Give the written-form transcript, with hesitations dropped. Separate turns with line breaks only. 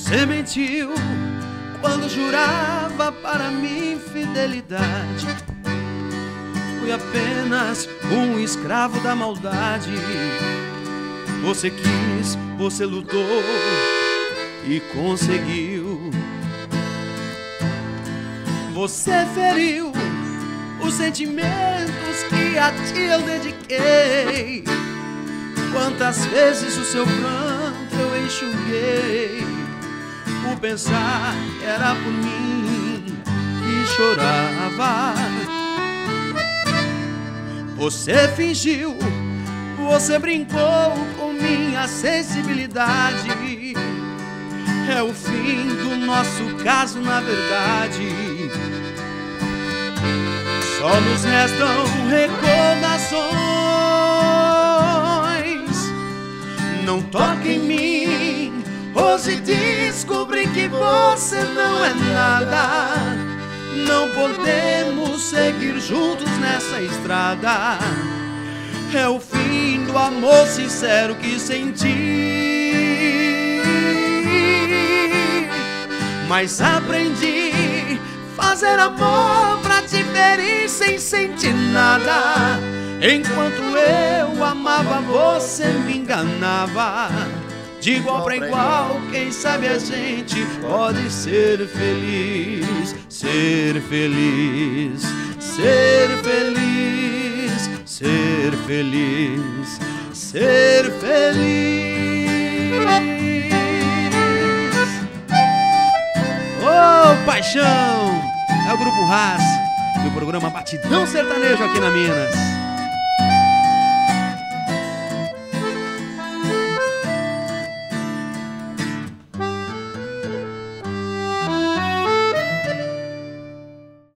Você mentiu quando jurava para mim fidelidade. Fui apenas um escravo da maldade. Você quis, você lutou e conseguiu. Você feriu os sentimentos que a ti eu dediquei. Quantas vezes o seu pranto eu enxuguei, por pensar que era por mim que chorava. Você fingiu, você brincou com minha sensibilidade. É o fim do nosso caso, na verdade. Só nos restam recordações. Não toque em mim, hoje descobri que você não é nada. Não podemos seguir juntos nessa estrada. É o fim do amor sincero que senti. Mas aprendi fazer amor pra te ferir sem sentir nada. Enquanto eu amava, você me enganava. De igual pra igual, quem sabe a gente pode ser feliz. Ser feliz, ser feliz, ser feliz, ser feliz. Ô, paixão! É o Grupo Ras e o programa Batidão Sertanejo aqui na Minas.